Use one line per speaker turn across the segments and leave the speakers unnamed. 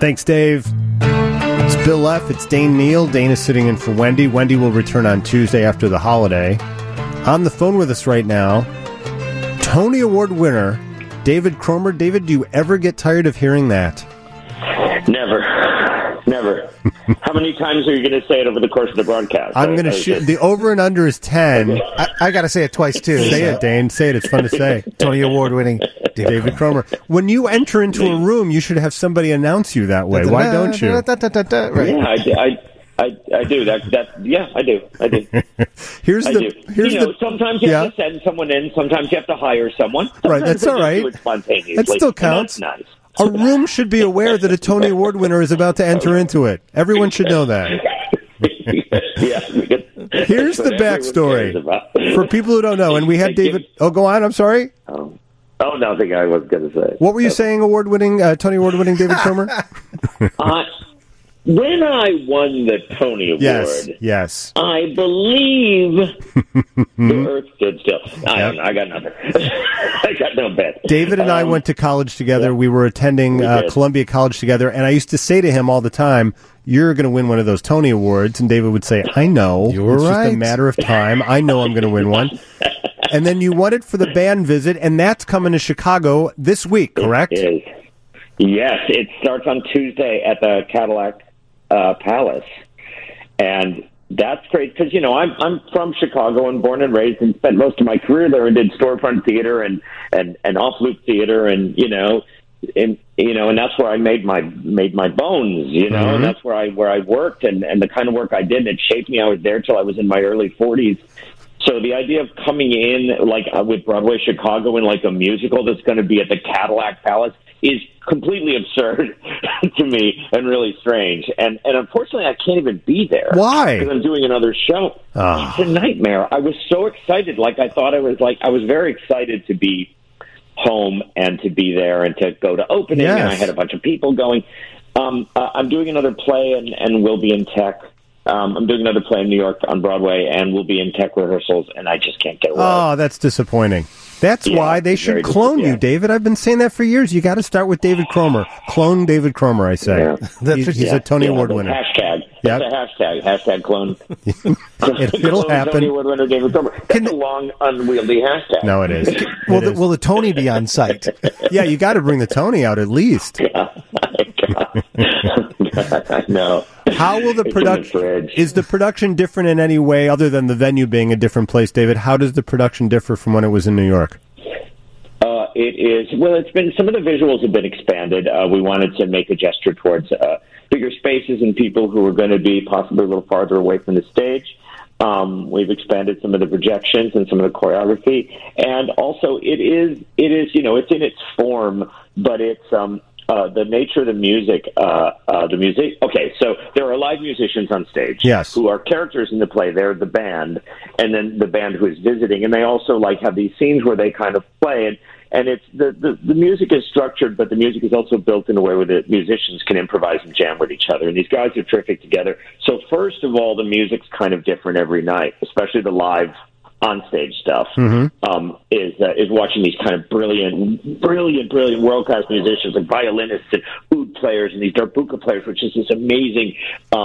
Thanks, Dave. It's Bill F. It's Dane Neal. Dane is sitting in for Wendy. Wendy will return on Tuesday after the holiday. On the phone with us right now, Tony Award winner David Cromer. David, do you ever get tired of hearing that?
Never. How many times are you going to say it over the course of the broadcast?
I'm going to shoot. The over and under is 10.
I got to say it twice, too.
Say it, Dane. Say it. It's fun to say.
Tony Award-winning
David Cromer. When you enter into a room, you should have somebody announce you that way. Why don't you?
Right.
Yeah, I do. I do. Sometimes you have to send someone in. Sometimes you have to hire someone.
Right, that's all right.
Do it spontaneously.
That still counts.
That's nice.
A room should be aware that a Tony Award winner is about to enter into it. Everyone should know that. Here's the backstory for people who don't know. And we had David. Oh, go on. I'm sorry.
Oh, nothing I was going to say.
What were you saying? Tony Award-winning David Cromer.
When I won the Tony Award,
yes,
I believe the Earth stood still. I don't know. I got nothing. I got no bet.
David and I went to college together. Yeah. We were attending Columbia College together, and I used to say to him all the time, "You're going to win one of those Tony Awards." And David would say, "I know. It's just a matter of time. I know I'm going to win one." And then you won it for the band visit, and that's coming to Chicago this week, correct?
It is. Yes, it starts on Tuesday at the Cadillac Palace, and that's great because I'm from Chicago and born and raised and spent most of my career there and did storefront theater and off-loop theater and that's where I made my bones, and that's where I worked and the kind of work I did, and it shaped me. I was there till I was in my early 40s. So the idea of coming in with Broadway Chicago in a musical that's going to be at the Cadillac Palace is completely absurd to me and really strange. And unfortunately, I can't even be there.
Why?
Because I'm doing another show. It's a nightmare. I was so excited. I was very excited to be home and to be there and to go to opening. Yes. And I had a bunch of people going. I'm doing another play and we'll be in tech. I'm doing another play in New York on Broadway, and we'll be in tech rehearsals, and I just can't get away.
Oh, that's disappointing. That's why they should clone you, David. I've been saying that for years. You got to start with David Cromer. Clone David Cromer, I say.
Yeah.
He's a Tony Award winner.
Hashtag. That's a hashtag. Hashtag clone.
It'll happen.
Tony Award winner David Cromer. That's a long, unwieldy hashtag.
No, it is.
Will the Tony be on site?
Yeah, you got to bring the Tony out at least.
I know.
How will the production? Is the production different in any way other than the venue being a different place, David? How does the production differ from when it was in New York?
It is. Well, it's been, some of the visuals have been expanded. We wanted to make a gesture towards bigger spaces and people who are going to be possibly a little farther away from the stage. We've expanded some of the projections and some of the choreography, and also it is it's in its form, but it's the nature of the music. Okay, so there are live musicians on stage,
yes,
who are characters in the play. They're the band, and then the band who is visiting, and they also have these scenes where they kind of play and it's the music is structured, but the music is also built in a way where the musicians can improvise and jam with each other. And these guys are terrific together. So first of all, the music's kind of different every night, especially the live onstage stuff. Is watching these kind of brilliant world-class musicians, like violinists and oud players and these darbuka players, which is this amazing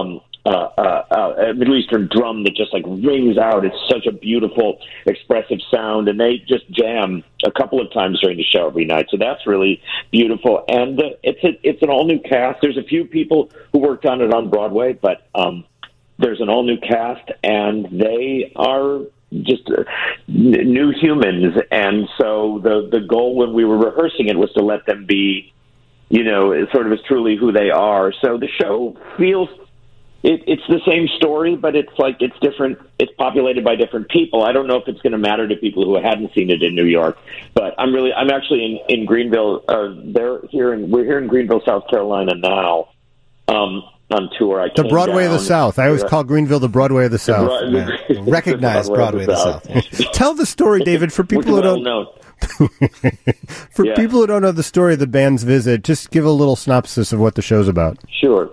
Middle Eastern drum that just rings out. It's such a beautiful, expressive sound, and they just jam a couple of times during the show every night. So that's really beautiful, and it's an all new cast. There's a few people who worked on it on Broadway, but there's an all new cast, and they are just new humans. And so the goal when we were rehearsing it was to let them be, sort of as truly who they are. So the show feels. It's the same story, but it's different. It's populated by different people. I don't know if it's going to matter to people who hadn't seen it in New York, but I'm actually in Greenville. We're here in Greenville, South Carolina now, on tour.
The Broadway of the South. I always call Greenville the Broadway of the South.
Recognize Broadway of the South.
Tell the story, David, for people who don't know. People who don't know the story of the band's visit, just give a little synopsis of what the show's about.
Sure.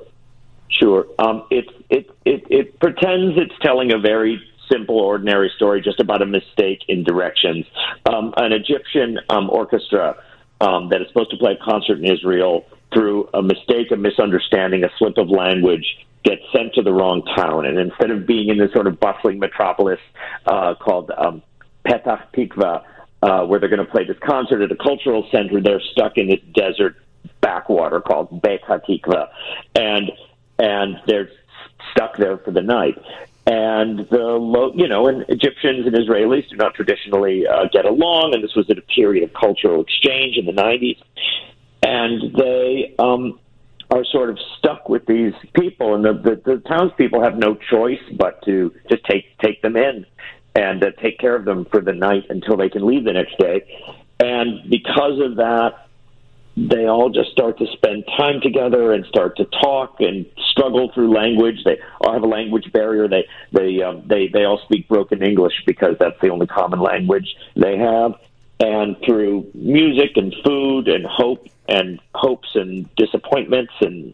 It pretends it's telling a very simple, ordinary story just about a mistake in directions. An Egyptian orchestra that is supposed to play a concert in Israel through a mistake, a misunderstanding, a slip of language, get sent to the wrong town. And instead of being in this sort of bustling metropolis called Petah Tikva, where they're going to play this concert at a cultural center, they're stuck in this desert backwater called Beit HaTikva. And they're stuck there for the night. And and Egyptians and Israelis do not traditionally get along, and this was at a period of cultural exchange in the 90s. And they are sort of stuck with these people, and the townspeople have no choice but to just take them in and take care of them for the night until they can leave the next day. And because of that, they all just start to spend time together and start to talk and struggle through language. They all have a language barrier. They all speak broken English because that's the only common language they have. And through music and food and hope and hopes and disappointments and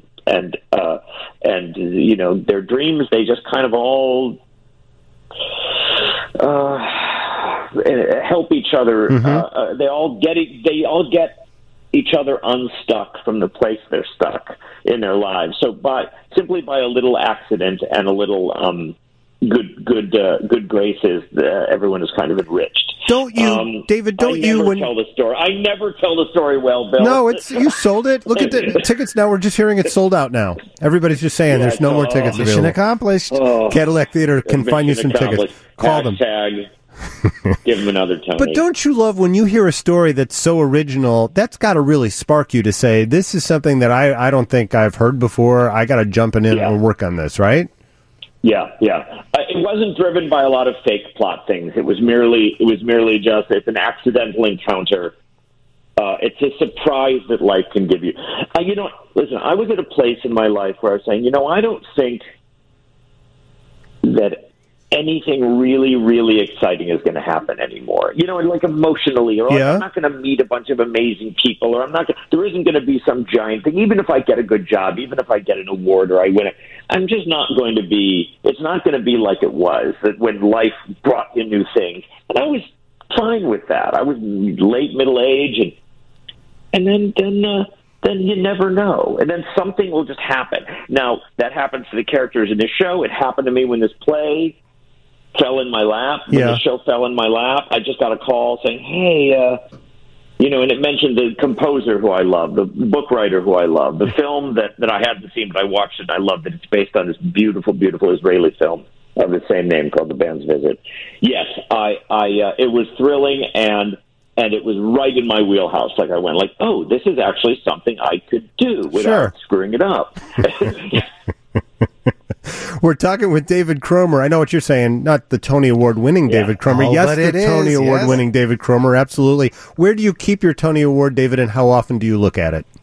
their dreams, they just kind of all help each other. Mm-hmm. They all get each other unstuck from the place they're stuck in their lives. So simply by a little accident and a little good graces, everyone is kind of enriched.
Don't you, David? Don't you?
When tell the story, I never tell the story well, Bill.
No, you sold it. Look at the tickets now. We're just hearing it's sold out now. Everybody's just saying there's no more tickets available.
Mission accomplished.
Cadillac Theater can find you some tickets. Call them.
Give them another Tony.
But don't you love when you hear a story that's so original? That's got to really spark you to say, this is something that I don't think I've heard before. I got to jump in and work on this, right?
Yeah. It wasn't driven by a lot of fake plot things. It was merely just, it's an accidental encounter. It's a surprise that life can give you. Listen, I was at a place in my life where I was saying, I don't think that anything really, really exciting is going to happen anymore. Like emotionally, or I'm not going to meet a bunch of amazing people, or there isn't going to be some giant thing. Even if I get a good job, even if I get an award or I win it, I'm just not going to be, it's not going to be like it was, that when life brought you new things. And I was fine with that. I was late middle age, and then you never know. And then something will just happen. Now, that happens to the characters in this show. It happened to me when this play fell in my lap. When the show fell in my lap, I just got a call saying, hey, and it mentioned the composer who I love, the book writer who I love, the film that I hadn't seen, but I watched it and I loved it. It's based on this beautiful, beautiful Israeli film of the same name called The Band's Visit. Yes, it was thrilling and it was right in my wheelhouse. Like I went like, oh, this is actually something I could do without screwing it up.
We're talking with David Cromer. I know what you're saying, not the Tony Award-winning David Cromer. Yes, the Tony Award-winning David Cromer, absolutely. Where do you keep your Tony Award, David, and how often do you look at it?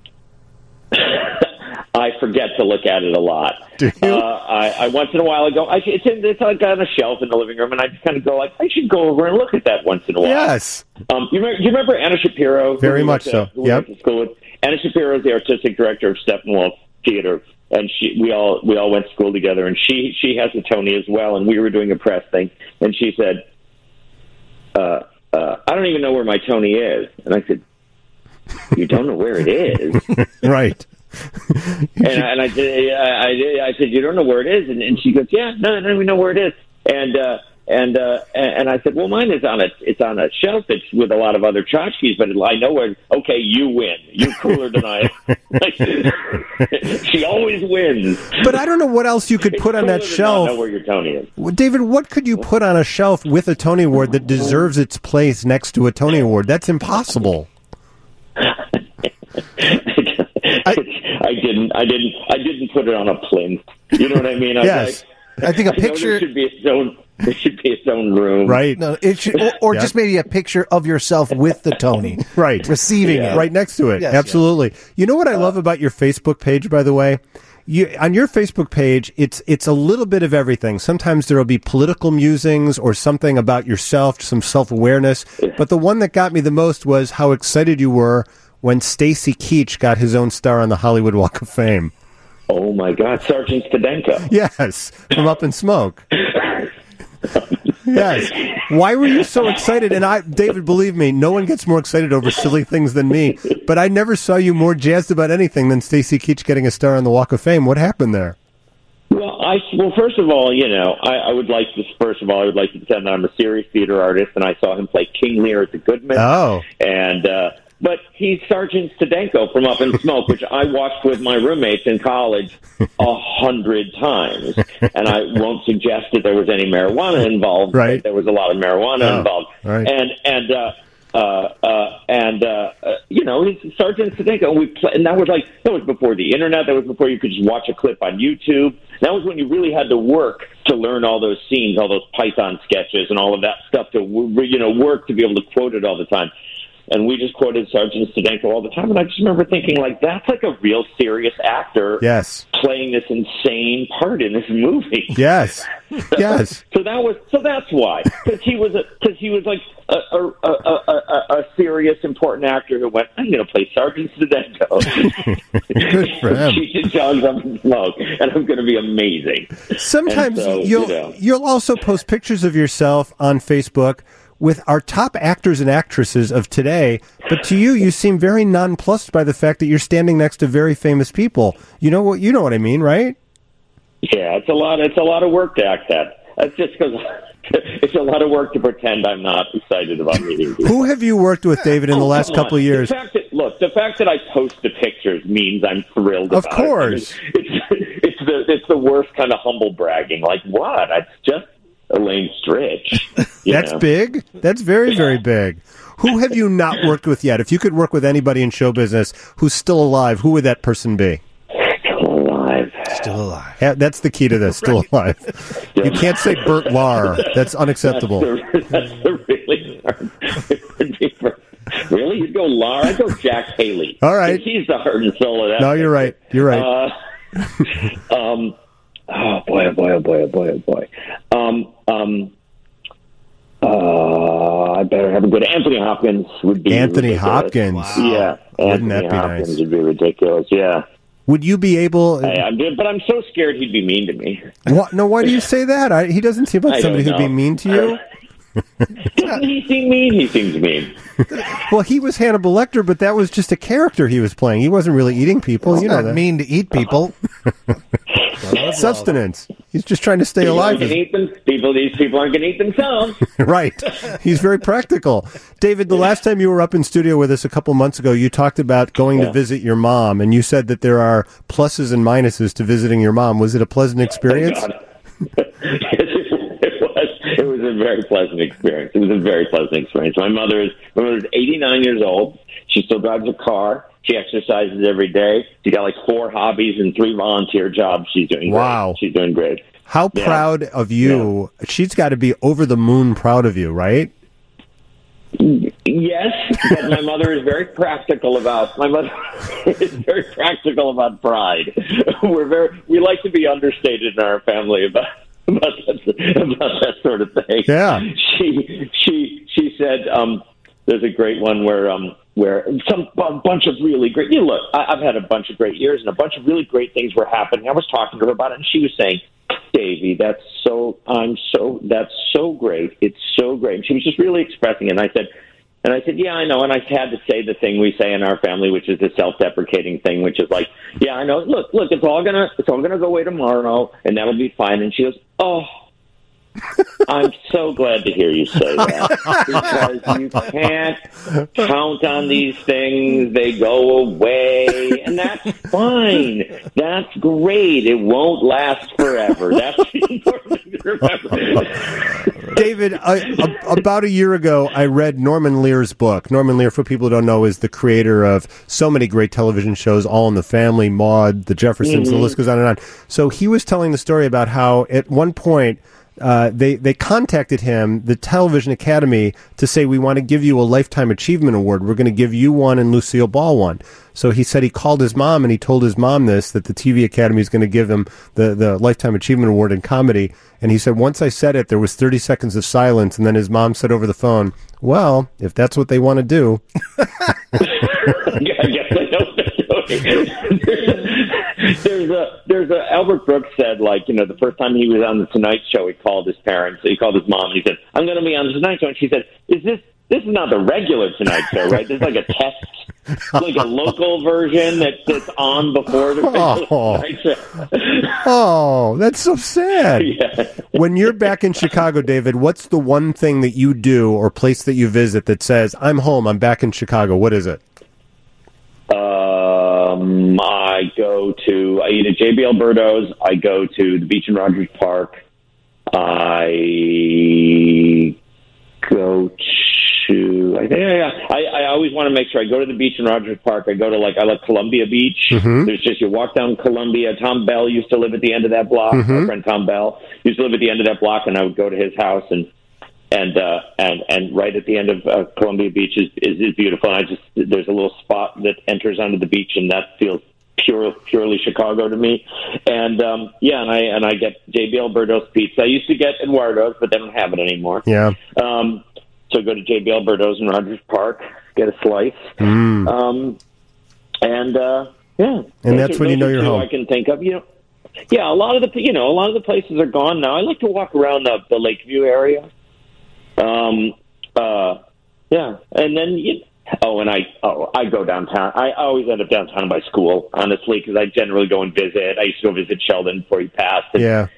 I forget to look at it a lot.
Do you?
I once in a while ago, it's like on a shelf in the living room, and I just kind of go like, I should go over and look at that once in a while.
Yes.
You remember Anna Shapiro?
Very much so.
Yep. Anna Shapiro is the artistic director of Steppenwolf Theater. And we all went to school together, and she has a Tony as well, and we were doing a press thing, and she said, I don't even know where my Tony is. And I said, you don't know where it is?
Right.
And I said, you don't know where it is? And she goes, yeah, no, I don't even know where it is. And I said, well, mine is it's on a shelf. It's with a lot of other tchotchkes, but I know where. Okay, you win. You're cooler than I am. She always wins.
But I don't know what else you could put on that shelf.
Not know where your Tony is.
David, what could you put on a shelf with a Tony Award that deserves its place next to a Tony Award? That's impossible.
I didn't put it on a plinth. You know what I mean?
Yes.
I think a picture
there should be its own room.
Right.
No, it should, or just maybe a picture of yourself with the Tony.
Right.
Receiving it.
Right next to it. Yes, absolutely. Yes. You know what I love about your Facebook page, by the way? On your Facebook page, it's a little bit of everything. Sometimes there will be political musings or something about yourself, some self-awareness. But the one that got me the most was how excited you were when Stacy Keach got his own star on the Hollywood Walk of Fame.
Oh, my God. Sergeant Stadenko.
Yes, from Up in Smoke. Yes. Why were you so excited? And David, believe me, no one gets more excited over silly things than me. But I never saw you more jazzed about anything than Stacy Keach getting a star on the Walk of Fame. What happened there?
Well, first of all, I would like to pretend that I'm a serious theater artist, and I saw him play King Lear at the Goodman.
Oh.
But he's Sergeant Stadenko from Up in Smoke, which I watched with my roommates in college 100 times. And I won't suggest that there was any marijuana involved.
Right.
But there was a lot of marijuana involved.
Right.
He's Sergeant Stadenko, and that was before the internet. That was before you could just watch a clip on YouTube. That was when you really had to work to learn all those scenes, all those Python sketches, and all of that stuff to work to be able to quote it all the time. And we just quoted Sergeant Stadenko all the time. And I just remember thinking, that's like a real serious actor playing this insane part in this movie.
Yes. Yes.
So that's why. Because he was like a serious, important actor who went, I'm going to play Sergeant Stadenko.
Good for him.
Cheech and Chong's Up in Smoke, and I'm going to be amazing.
Sometimes you'll also post pictures of yourself on Facebook with our top actors and actresses of today, but to you seem very nonplussed by the fact that you're standing next to very famous people. You know what I mean, right?
Yeah, it's a lot of work to act that. That's just because it's a lot of work to pretend I'm not excited about meeting people.
Who have you worked with, David, in the last couple of years?
The fact that I post the pictures means I'm thrilled about it.
Of course.
It's the worst kind of humble bragging. Like, what? It's just Elaine Stritch.
That's big. That's very, very big. Who have you not worked with yet? If you could work with anybody in show business who's still alive, who would that person be?
Still alive.
Yeah, that's the key to this. Still alive. You can't say Burt Lahr. That's unacceptable.
That's the really hard. Really? You'd go Lahr? I'd go Jack Haley.
All right.
He's the heart and soul of that.
No, you're right. You're right.
Oh boy. I better have a good Anthony Hopkins would be
Anthony
ridiculous.
Hopkins.
Wow. Yeah.
Wouldn't
Anthony
that be
Hopkins
nice?
Would be ridiculous. Yeah.
Would you be able?
But I'm so scared he'd be mean to me.
No, why do you say that? He doesn't seem like somebody who'd be mean to you.
Doesn't he seem mean? He seems mean.
Well, he was Hannibal Lecter, but that was just a character he was playing. He wasn't really eating people.
He's not mean to eat people.
Sustenance. He's just trying to stay alive.
These people aren't going to eat themselves.
Right. He's very practical. David, the last time you were up in studio with us a couple months ago, you talked about going to visit your mom, and you said that there are pluses and minuses to visiting your mom. Was it a pleasant experience?
It was a very pleasant experience. My mother's 89 years old. She still drives a car. She exercises every day. She got like 4 hobbies and 3 volunteer jobs. She's doing great. She's doing great.
How proud of you. Yeah. She's got to be over the moon proud of you, right?
Yes, but my mother is very practical about pride. We like to be understated in our family about that sort of thing.
Yeah.
She said there's a great one where a bunch of really great. Look, I've had a bunch of great years and a bunch of really great things were happening. I was talking to her about it, and she was saying, "Davey, that's so great. It's so great." And she was just really expressing it. And I said, "Yeah, I know." And I had to say the thing we say in our family, which is the self-deprecating thing, which is like, "Yeah, I know. Look, it's all gonna go away tomorrow, and that'll be fine." And she goes, "Oh, I'm so glad to hear you say that, because you can't count on these things. They go away, and that's fine. That's great. It won't last forever." That's the important thing to remember.
David, about a year ago, I read Norman Lear's book. Norman Lear, for people who don't know, is the creator of so many great television shows, All in the Family, Maude, The Jeffersons, the list goes on and on. So he was telling the story about how at one point they contacted him, the Television Academy, to say, "We want to give you a Lifetime Achievement Award. We're going to give you one and Lucille Ball one." So he said he called his mom and he told his mom that the TV Academy is going to give him the Lifetime Achievement Award in comedy. And he said, once I said it, there was 30 seconds of silence. And then his mom said over the phone, "Well, if that's what they want to do."
I guess I know what they're doing. There's a Albert Brooks said, like, the first time he was on the Tonight Show, he called his parents. He called his mom, and he said, "I'm going to be on the Tonight Show." And she said, This is not the regular Tonight Show, right? This is like a test, like a local version that's on before the regular Tonight Show."
Oh, that's so sad.
Yeah.
When you're back in Chicago, David, what's the one thing that you do or place that you visit that says, "I'm home, I'm back in Chicago"? What is it?
I eat at JB Alberto's. I go to the beach in Rogers Park. I go to, I always want to make sure I go to the beach in Rogers Park. I like Columbia Beach.
Mm-hmm.
There's just, you walk down Columbia. Tom Bell used to live at the end of that block.
Mm-hmm.
My friend Tom Bell used to live at the end of that block, and I would go to his house, and right at the end of Columbia Beach is beautiful. And there's a little spot that enters onto the beach, and that feels purely Chicago to me. And I get JB Alberto's pizza. I used to get Eduardo's, but they don't have it anymore.
Yeah.
So go to JB Alberto's in Rogers Park, get a slice. And
that's when you know you're home.
I can think of, a lot of the places are gone now. I like to walk around the Lakeview area. And then I go downtown. I always end up downtown by school, honestly, because I generally go and visit. I used to go visit Sheldon before he passed.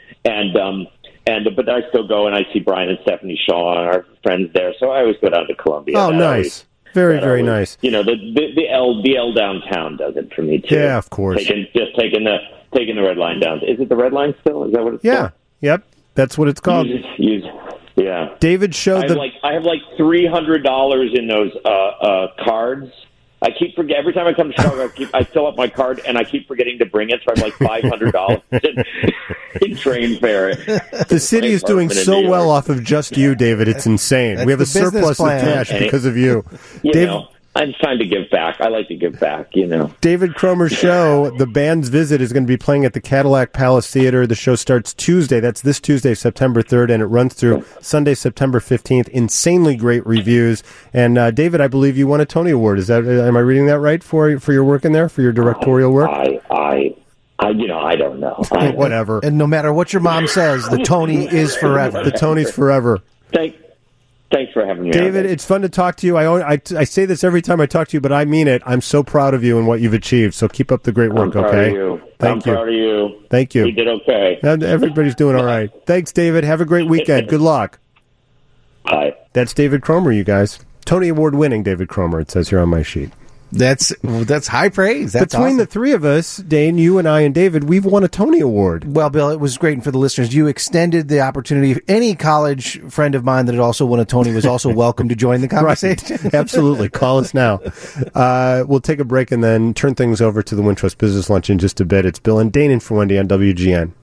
But I still go and I see Brian and Stephanie Shaw and our friends there. So I always go down to Columbia.
Oh, nice. Very nice.
The L downtown does it for me too.
Yeah, of course.
Taking the Red Line down. Is it the Red Line still? Is that what it's called?
Yep. That's what it's called.
Yeah.
David showed
I have like $300 in those cards. I keep forgetting every time I come to Chicago. I fill up my card and I keep forgetting to bring it. So I have like $500 in train fare.
The city is doing so well off of just you, David. It's insane. We have a surplus of cash because of you.
It's time to give back. I like to give back,
David Cromer's show, The Band's Visit, is going to be playing at the Cadillac Palace Theater. The show starts Tuesday. That's this Tuesday, September 3rd, and it runs through Sunday, September 15th. Insanely great reviews. And, David, I believe you won a Tony Award. Am I reading that right for your work in there, for your directorial work?
I don't know.
Whatever.
And no matter what your mom says, the Tony is forever.
The Tony's forever.
Thanks for having me,
David. It's fun to talk to you. I say this every time I talk to you, but I mean it. I'm so proud of you and what you've achieved. So keep up the great work, okay?
I'm proud of you.
Thank you.
We did okay.
Everybody's doing all right. Thanks, David. Have a great weekend. Good luck.
Bye.
That's David Cromer, you guys. Tony Award winning David Cromer, it says here on my sheet.
That's high praise. That's
Between
awesome.
the three of us, Dane, you and I and David, we've won a Tony Award.
Well, Bill, it was great. And for the listeners, you extended the opportunity. Any college friend of mine that had also won a Tony was also welcome to join the conversation.
Right. Absolutely. Call us now. We'll take a break and then turn things over to the Wintrust Business Lunch in just a bit. It's Bill and Dane in for Wendy on WGN.